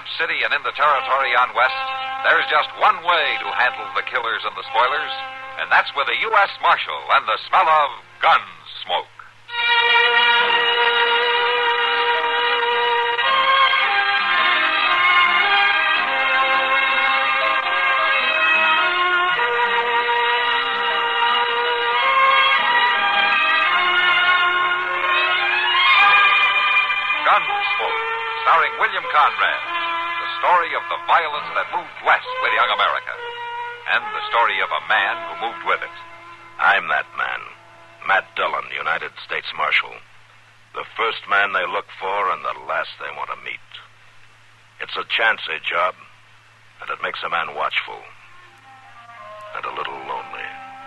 Dodge City and in the territory on West, there's just one way to handle the killers and the spoilers, and that's with a U.S. Marshal and the smell of gun smoke. Gunsmoke, starring William Conrad. The story of the violence that moved west with young America. And the story of a man who moved with it. I'm that man. Matt Dillon, United States Marshal. The first man they look for and the last they want to meet. It's a chancy job, and it makes a man watchful. And a little lonely.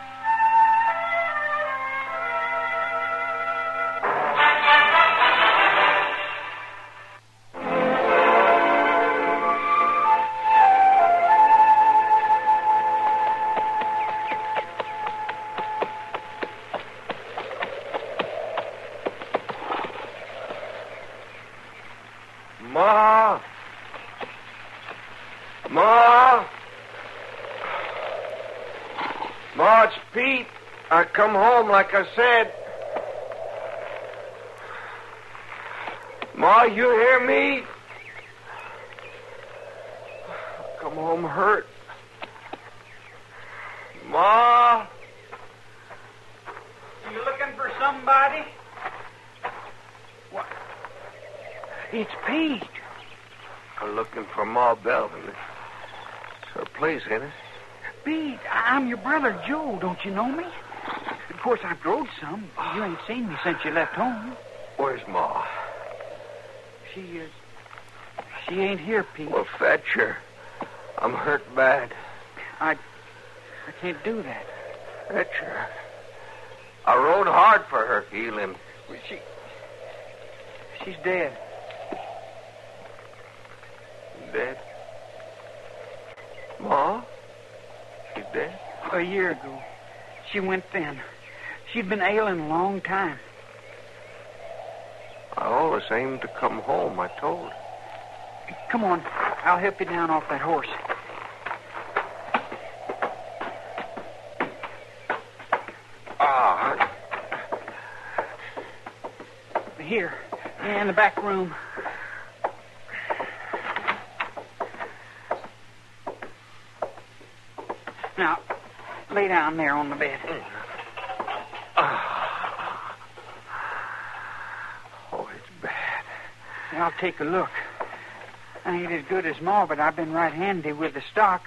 Ma! Ma! Ma, it's Pete. I come home like I said. Ma, you hear me? I come home hurt. Ma! You looking for somebody? What? It's Pete. I'm looking for Ma Belvin. It's her place, ain't it? Pete, I'm your brother Joe. Don't you know me? Of course, I've growed some. You ain't seen me since you left home. Where's Ma? She ain't here, Pete. Well, fetch her. I'm hurt bad. I can't do that. Fetch her. I rode hard for her healing. She's dead. Dead? Ma? She's dead? A year ago. She went thin. She'd been ailing a long time. I always aimed to come home, I told her. Come on. I'll help you down off that horse. Here, in the back room. Now, lay down there on the bed. Oh, it's bad. I'll take a look. I ain't as good as Ma, but I've been right handy with the stock.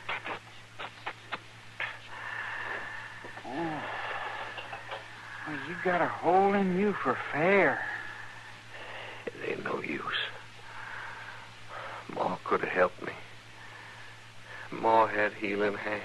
Oh. Well, you got a hole in you for fair. It ain't no use. Ma could have helped me. Ma had healing hands.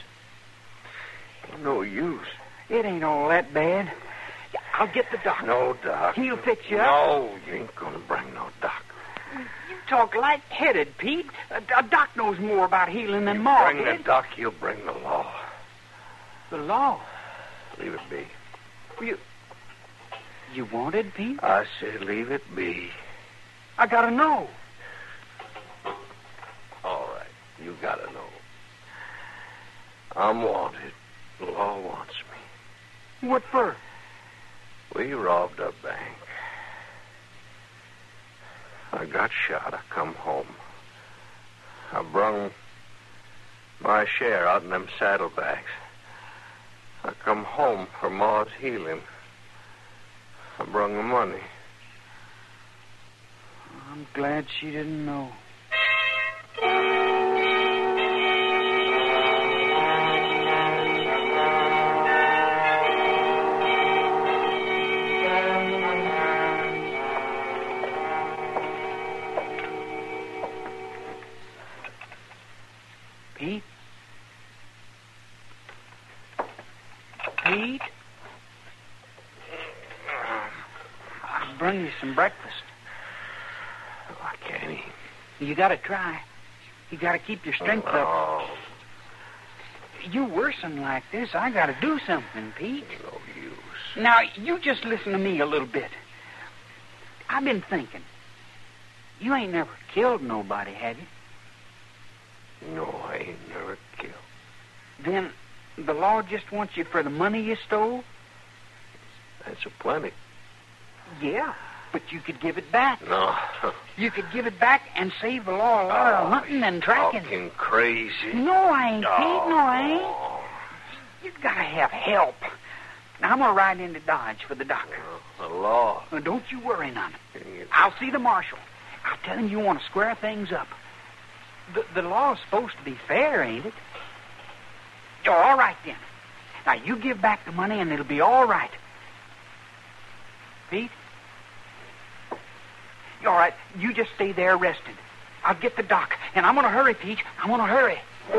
No use. It ain't all that bad. I'll get the doctor. No, Doc. He'll fix you up. No, you ain't gonna bring no doc. You talk light-headed, Pete. A doc knows more about healing than Ma Bring did. the doc, he'll bring the law. The law? Leave it be. You wanted, Pete? I said leave it be. I gotta know. All right, you gotta know. I'm wanted. The law wants me. What for? We robbed a bank. I got shot. I come home. I brung my share out in them saddlebags. I come home for Ma's healing. I brung the money. I'm glad she didn't know. Pete? Pete? I'll bring you some breakfast. I can't eat. You gotta try. You gotta keep your strength up. Oh, You worsen like this, I gotta do something, Pete. no use. Now, you just listen to me a little bit. I've been thinking. You ain't never killed nobody, have you? No, I ain't never killed. Then the law just wants you for the money you stole? That's a plenty. Yeah, but you could give it back. No. You could give it back and save the law a lot of hunting and tracking. Talking crazy. No, I ain't, Pete. No, I ain't. You've got to have help. Now, I'm going to ride into Dodge for the doctor. The law. Well, don't you worry none. I'll see the marshal. I'll tell him you want to square things up. The law's supposed to be fair, ain't it? Oh, all right, then. Now, you give back the money, and it'll be all right. Pete? All right, you just stay there resting. I'll get the doc, and I'm going to hurry, Pete. I'm going to hurry.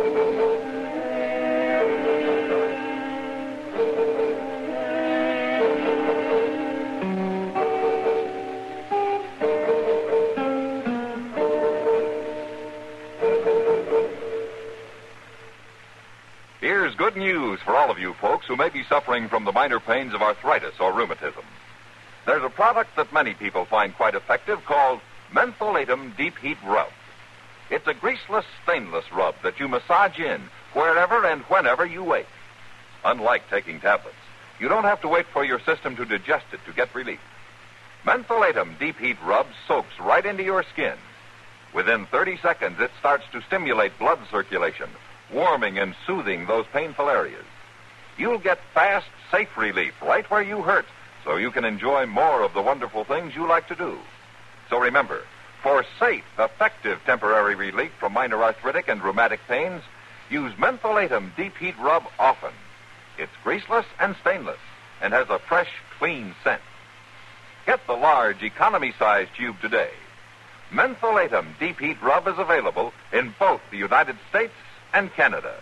Here's good news for all of you folks who may be suffering from the minor pains of arthritis or rheumatism. There's a product that many people find quite effective called Mentholatum Deep Heat Rub. It's a greaseless, stainless rub that you massage in wherever and whenever you wake. Unlike taking tablets, you don't have to wait for your system to digest it to get relief. Mentholatum Deep Heat Rub soaks right into your skin. Within 30 seconds, it starts to stimulate blood circulation, warming and soothing those painful areas. You'll get fast, safe relief right where you hurt, so you can enjoy more of the wonderful things you like to do. So remember, for safe, effective temporary relief from minor arthritic and rheumatic pains, use Mentholatum Deep Heat Rub often. It's greaseless and stainless and has a fresh, clean scent. Get the large economy-sized tube today. Mentholatum Deep Heat Rub is available in both the United States and Canada.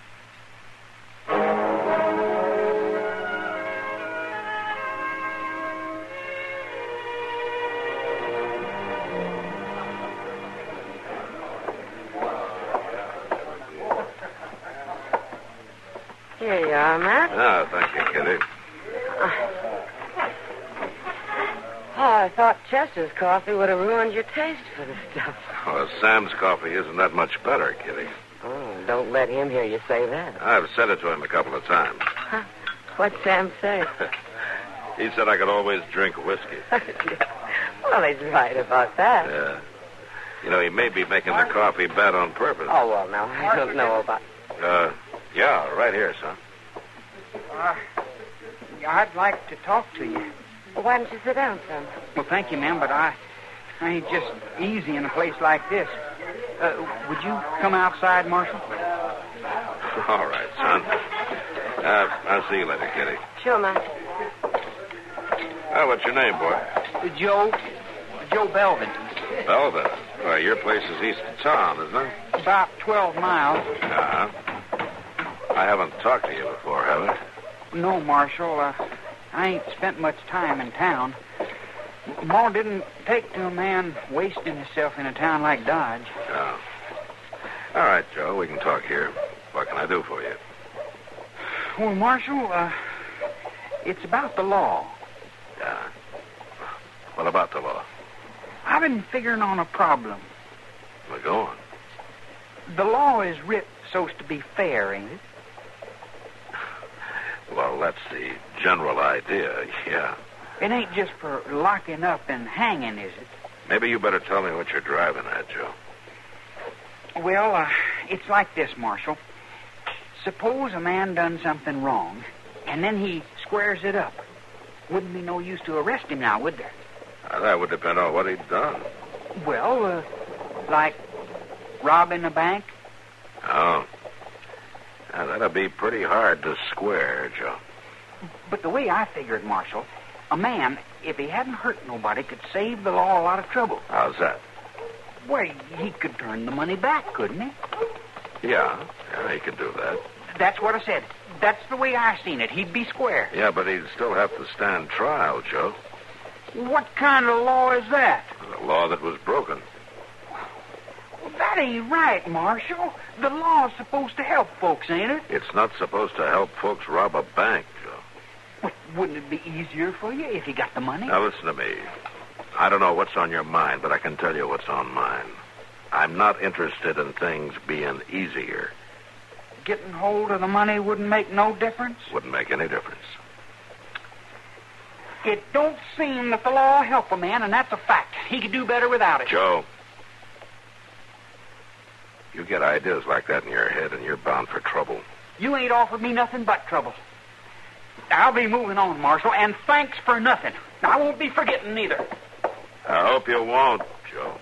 Here you are, Matt. Oh, thank you, Kitty. I thought Chester's coffee would have ruined your taste for the stuff. Oh, Sam's coffee isn't that much better, Kitty. Oh, don't let him hear you say that. I've said it to him a couple of times. Huh? What'd Sam say? He said I could always drink whiskey. Well, he's right about that. Yeah. You know, he may be making the coffee bad on purpose. Oh, well, now, I don't know about... Yeah, right here, son. I'd like to talk to you. Well, why don't you sit down, son? Well, thank you, ma'am, but I ain't just easy in a place like this. Would you come outside, Marshal? All right, son. I'll see you later, Kitty. Sure, Matt. Oh, what's your name, boy? Joe Belvin. Belva. Well, your place is east of town, isn't it? About 12 miles. Uh-huh. I haven't talked to you before, have I? No, Marshal. I ain't spent much time in town. Ma didn't take to a man wasting himself in a town like Dodge. Oh. All right, Joe, we can talk here. What can I do for you? Well, Marshal, it's about the law. Yeah. What about the law? I've been figuring on a problem. Well, go on. The law is writ so's to be fair, ain't it? Well, that's the general idea, yeah. It ain't just for locking up and hanging, is it? Maybe you better tell me what you're driving at, Joe. Well, it's like this, Marshal. Suppose a man done something wrong, and then he squares it up. Wouldn't be no use to arrest him now, would there? That would depend on what he'd done. Well, like robbing a bank? Oh. Now, that'd be pretty hard to square, Joe. But the way I figured, Marshal, a man, if he hadn't hurt nobody, could save the law a lot of trouble. How's that? Well, he could turn the money back, couldn't he? Yeah, he could do that. That's what I said. That's the way I seen it. He'd be square. Yeah, but he'd still have to stand trial, Joe. What kind of law is that? The law that was broken. Well, that ain't right, Marshal. The law's supposed to help folks, ain't it? It's not supposed to help folks rob a bank, Joe. Well, wouldn't it be easier for you if you got the money? Now, listen to me. I don't know what's on your mind, but I can tell you what's on mine. I'm not interested in things being easier. Getting hold of the money wouldn't make no difference? Wouldn't make any difference. It don't seem that the law will help a man, and that's a fact. He could do better without it. Joe, you get ideas like that in your head, and you're bound for trouble. You ain't offered me nothing but trouble. I'll be moving on, Marshal, and thanks for nothing. I won't be forgetting neither. I hope you won't, Joe.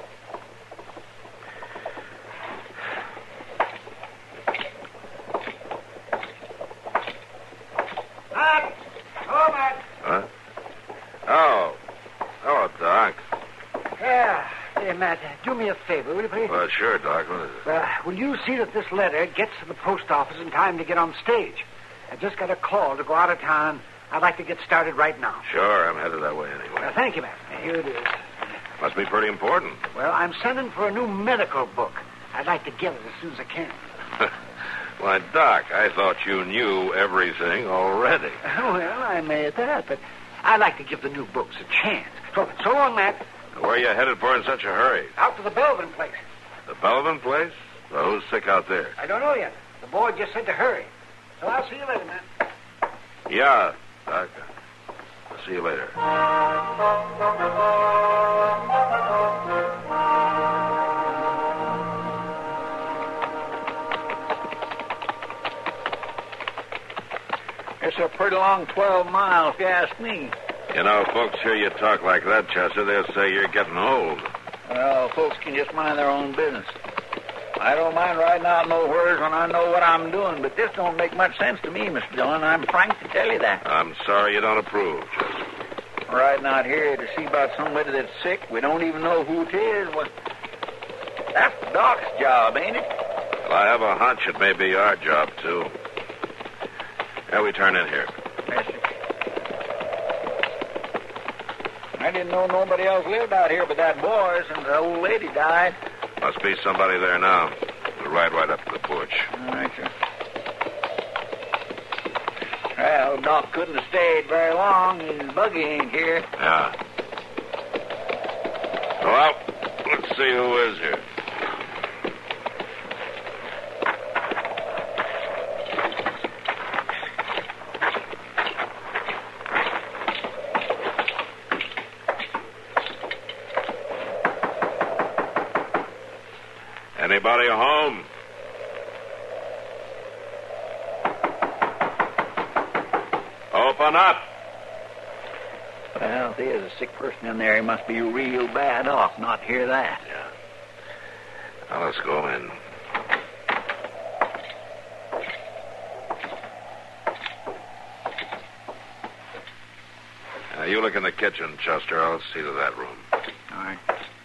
Matt! Oh, Matt! Huh? Oh. Hello, Doc. Yeah. Hey, Matt, do me a favor, will you, please? Well, sure, Doc. What is it? Will you see that this letter gets to the post office in time to get on stage? I just got a call to go out of town. I'd like to get started right now. Sure, I'm headed that way anyway. Thank you, Matt. Here it is. Must be pretty important. Well, I'm sending for a new medical book. I'd like to get it as soon as I can. Why, Doc, I thought you knew everything already. Well, I may at that, but I'd like to give the new books a chance. So long, Matt. Where are you headed for in such a hurry? Out to the Belvin place. The Belvin place? Well, who's sick out there? I don't know yet. The boy just said to hurry. So I'll see you later, Matt. Yeah, Doc. I'll see you later. It's a pretty long 12 miles, if you ask me. You know, folks hear you talk like that, Chester, they'll say you're getting old. Well, folks can just mind their own business. I don't mind riding out nowheres when I know what I'm doing, but this don't make much sense to me, Mr. Dillon. I'm frank to tell you that. I'm sorry you don't approve, Chester. Riding out here to see about somebody that's sick, we don't even know who it is. Well, that's the doc's job, ain't it? Well, I have a hunch it may be our job, too. Yeah, we turn in here. Yes, sir. I didn't know nobody else lived out here but that boy since the old lady died. Must be somebody there now. We'll ride right up to the porch. All right, sir. Well, Doc couldn't have stayed very long. His buggy ain't here. Yeah. Well, let's see who is here. Anybody home? Open up. Well, if there's a sick person in there, he must be real bad off not to hear that. Yeah. Now, let's go in. Now, you look in the kitchen, Chester. I'll see to that room. All right.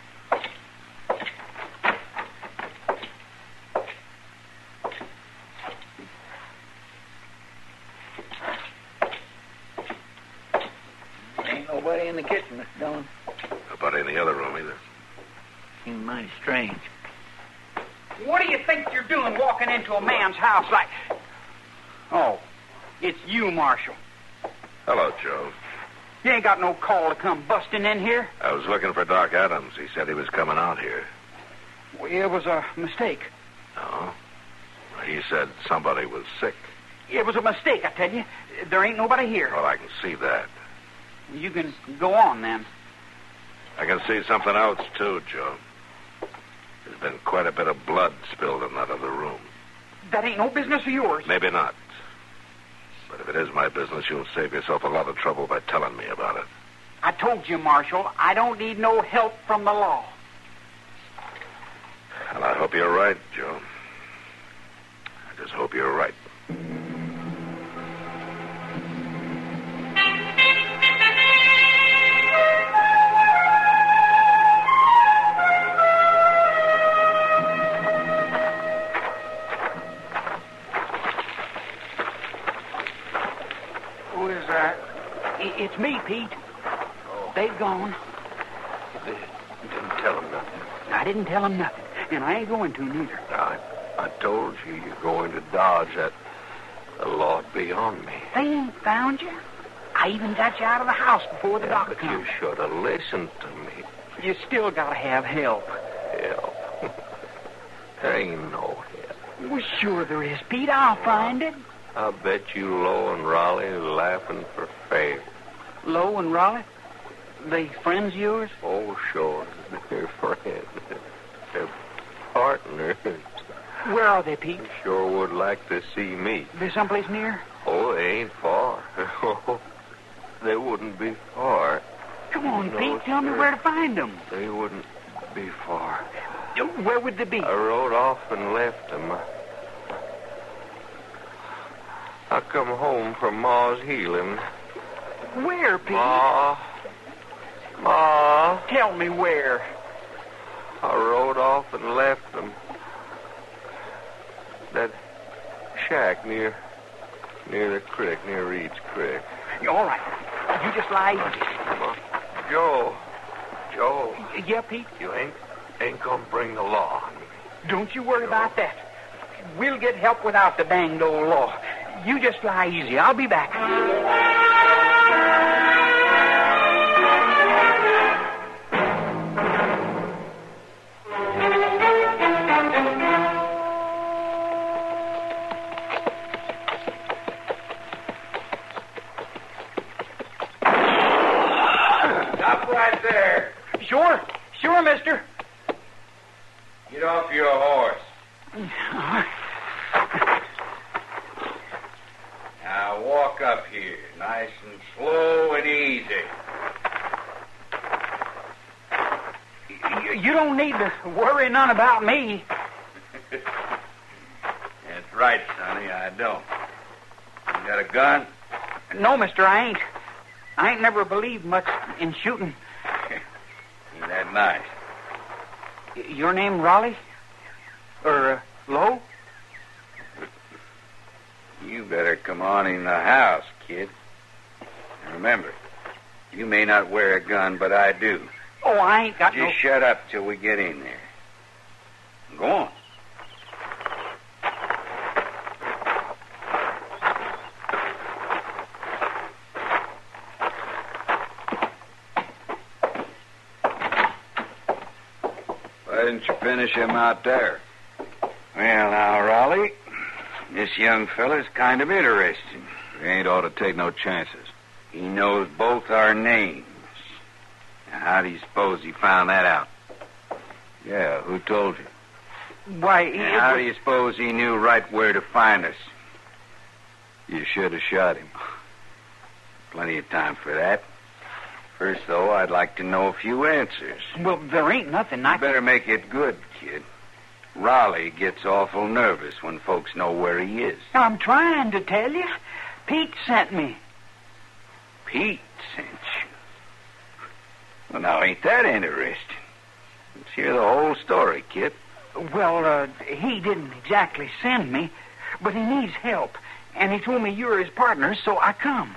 Ain't nobody in the kitchen, Mr. Dillon. Nobody in the other room either. Seems mighty strange. What do you think you're doing walking into a man's house like... Oh, it's you, Marshal. Hello, Joe. You ain't got no call to come busting in here. I was looking for Doc Adams. He said he was coming out here. Well, it was a mistake. Oh? He said somebody was sick. It was a mistake, I tell you. There ain't nobody here. Well, I can see that. You can go on, then. I can see something else, too, Joe. There's been quite a bit of blood spilled in that other room. That ain't no business of yours. Maybe not. But if it is my business, you'll save yourself a lot of trouble by telling me about it. I told you, Marshal, I don't need no help from the law. Well, I hope you're right, Joe. I just hope you're right. Who is that? It's me, Pete. They've gone. You didn't tell him nothing. I didn't tell them nothing, and I ain't going to neither. I told you you're going to Dodge. That the law'd be on me. They ain't found you. I even got you out of the house before the doctor But comes. you should have listened to me. You still got to have help. Help. There ain't no help. Well, sure there is, Pete. I'll find it. I bet you Lo and Raleigh are laughing for fair. Lo and Raleigh? They friends of yours? Oh, sure. They're friends. They're partners. Where are they, Pete? Sure would like to see me. They're someplace near? Oh, they ain't far. They wouldn't be far. Come on, No, Pete. Tell me sir. where to find them. They wouldn't be far. Where would they be? I rode off and left them. I come home from Ma's healing. Where, Pete? Ma. Tell me where. I rode off and left them. That shack near the creek, near Reed's Creek. All right. You just lie easy. Joe. Yeah, Pete? You ain't gonna bring the law on me. Don't you worry about that. We'll get help without the danged old law. You just lie easy. I'll be back. Stop right there. Sure, mister. Get off your horse. Now walk up here, nice and slow and easy. You don't need to worry none about me. That's right, Sonny, I don't. You got a gun? No, mister, I ain't. I ain't never believed much in shooting. Ain't that nice? Your name Raleigh? Or, Lo? You better come on in the house, kid. And remember, you may not wear a gun, but I do. Oh, I ain't got Just shut up till we get in there. Go on. Why didn't you finish him out there? Well, now, Raleigh, this young fella's kind of interesting. We ain't ought to take no chances. He knows both our names. Now, how do you suppose he found that out? Yeah, who told you? Why, And how do you suppose he knew right where to find us? You should have shot him. Plenty of time for that. First, though, I'd like to know a few answers. Well, there ain't nothing I You better make it good, kid. Raleigh gets awful nervous when folks know where he is. I'm trying to tell you. Pete sent me. Pete sent you. Well, now, ain't that interesting? Let's hear the whole story, kid. Well, he didn't exactly send me, but he needs help. And he told me you were his partner, so I come.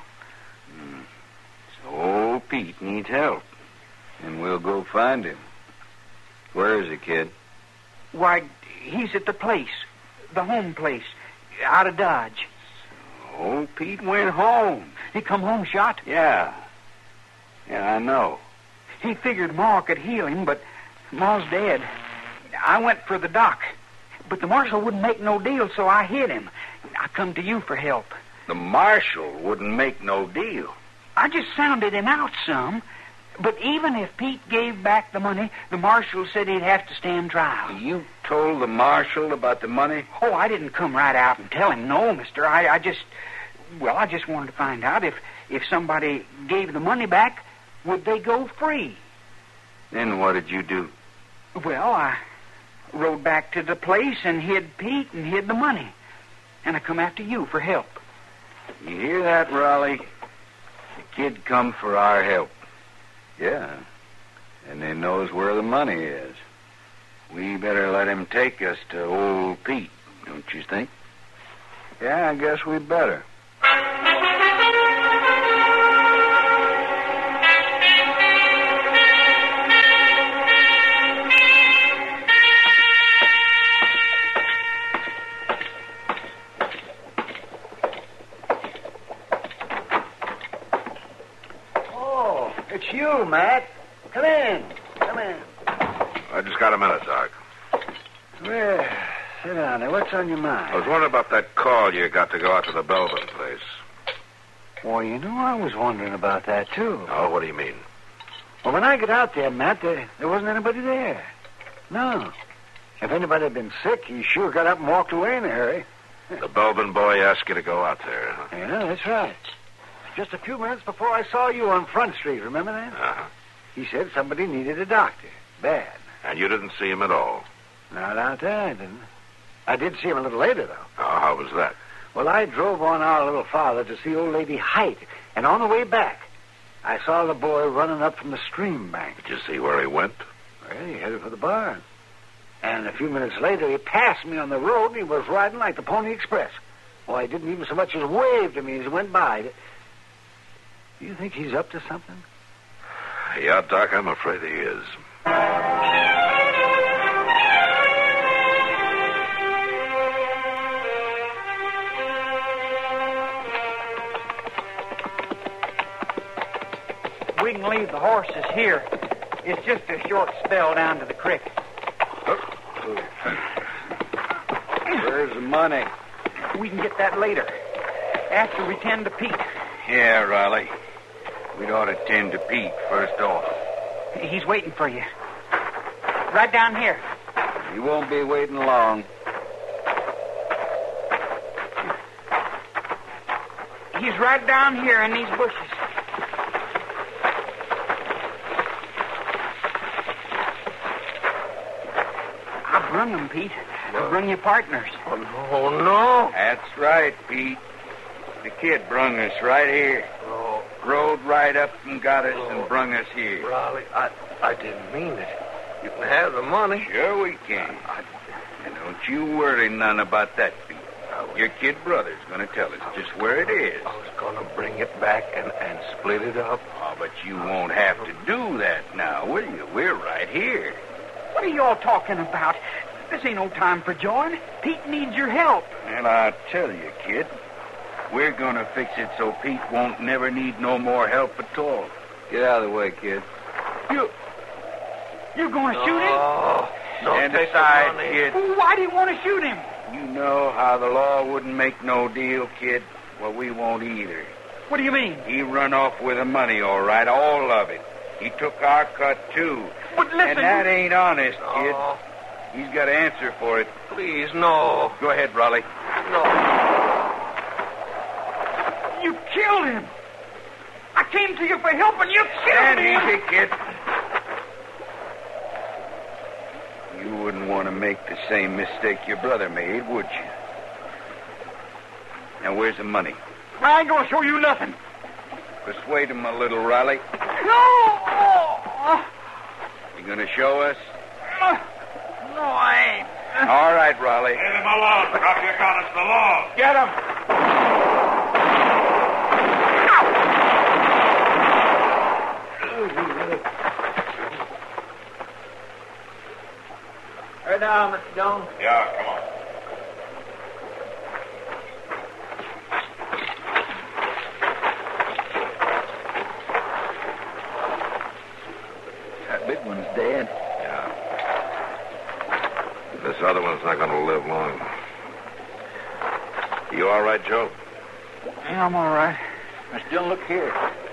So Pete needs help. And we'll go find him. Where is he, kid? Why, he's at the place. The home place. Out of Dodge. Oh, Pete went home. He come home shot. Yeah. Yeah, I know. He figured Ma could heal him, but Ma's dead. I went for the doc, but the marshal wouldn't make no deal, so I hid him. I come to you for help. The marshal wouldn't make no deal. I just sounded him out some, but even if Pete gave back the money, the marshal said he'd have to stand trial. You told the marshal about the money? Oh, I didn't come right out and tell him, no, mister. I just wanted to find out if somebody gave the money back, would they go free? Then what did you do? Well, I rode back to the place and hid Pete and hid the money. And I come after you for help. You hear that, Raleigh? The kid come for our help. Yeah. And he knows where the money is. We better let him take us to old Pete, don't you think? Yeah, I guess we better. It's you, Matt. Come in. Come in. I just got a minute, Doc. Well, sit down there. What's on your mind? I was wondering about that call you got to go out to the Belvin place. Well, I was wondering about that, too. Oh, what do you mean? Well, when I got out there, Matt, there wasn't anybody there. No. If anybody had been sick, he sure got up and walked away in a hurry. The Belvin boy asked you to go out there, huh? Yeah, that's right. Just a few minutes before I saw you on Front Street, remember that? Uh-huh. He said somebody needed a doctor. Bad. And you didn't see him at all? Not out there, I didn't. I did see him a little later, though. Oh, how was that? Well, I drove on our little farther to see old lady Height, and on the way back, I saw the boy running up from the stream bank. Did you see where he went? Well, he headed for the barn. And a few minutes later, he passed me on the road, and he was riding like the Pony Express. Well, he didn't even so much as wave to me as he went by. Do you think he's up to something? Yeah, Doc, I'm afraid he is. We can leave the horses here. It's just a short spell down to the creek. Where's the money? We can get that later, after we tend to Pete. Yeah, Riley. We'd ought to tend to Pete first off. He's waiting for you. Right down here. He won't be waiting long. He's right down here in these bushes. I brung them, Pete. I brung you partners. Oh, no. That's right, Pete. The kid brung us right here. Oh, Rode right up and got us and brung us here. Raleigh, I didn't mean it. You can have the money. Sure we can. And don't you worry none about that, Pete. Your kid brother's going to tell us just where it is. I was going to bring it back and split it up. Oh, but you won't have to do that now, will you? We're right here. What are you all talking about? This ain't no time for jawing. Pete needs your help. And I'll tell you, kid, we're going to fix it so Pete won't never need no more help at all. Get out of the way, kid. You're going to shoot him? Oh, don't Stand take aside, the money. kid. Why do you want to shoot him? You know how the law wouldn't make no deal, kid. Well, we won't either. What do you mean? He run off with the money, all right, all of it. He took our cut, too. But listen... And that ain't honest, kid. Oh, He's got to answer for it. please, no. Go ahead, Raleigh. No. You killed him. I came to you for help, and you killed Stand him. easy, kid. You wouldn't want to make the same mistake your brother made, would you? Now, where's the money? I ain't going to show you nothing. Persuade him a little, Riley. No! You going to show us? No, I ain't. All right, Riley. Leave him alone. Drop your gun. It's the law. Get him. Right now, Mr. Jones. Yeah, come on. That big one's dead. Yeah. This other one's not going to live long. You all right, Joe? Yeah, I'm all right. Mr. Jones, look here.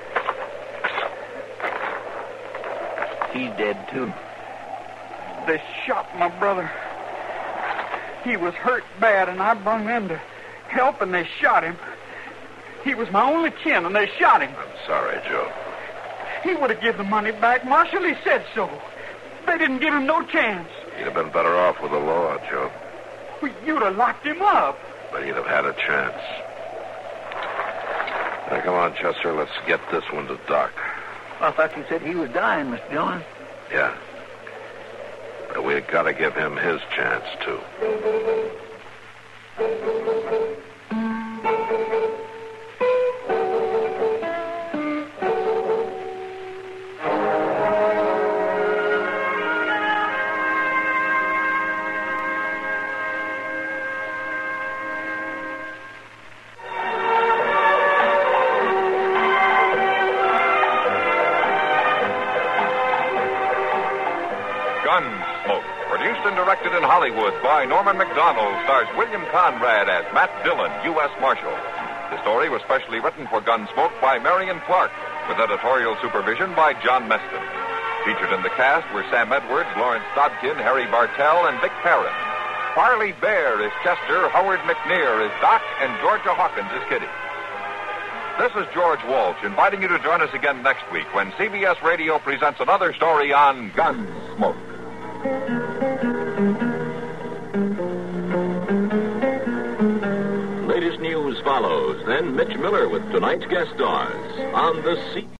He's dead, too. They shot my brother. He was hurt bad, and I brung them to help, and they shot him. He was my only kin, and they shot him. I'm sorry, Joe. He would have given the money back. Marshal, he said so. They didn't give him no chance. He'd have been better off with the law, Joe. Well, you'd have locked him up. But he'd have had a chance. Now, come on, Chester. Let's get this one to Doc. I thought you said he was dying, Mr. Jones. Yeah. But we've got to give him his chance, too. directed in Hollywood by Norman Macdonald, stars William Conrad as Matt Dillon, U.S. Marshal. The story was specially written for Gunsmoke by Marion Clark, with editorial supervision by John Meston. Featured in the cast were Sam Edwards, Lawrence Dobkin, Harry Bartell, and Vic Perrin. Farley Bear is Chester, Howard McNear is Doc, and Georgia Hawkins is Kitty. This is George Walsh, inviting you to join us again next week when CBS Radio presents another story on Gunsmoke. Latest news follows, then Mitch Miller with tonight's guest stars on the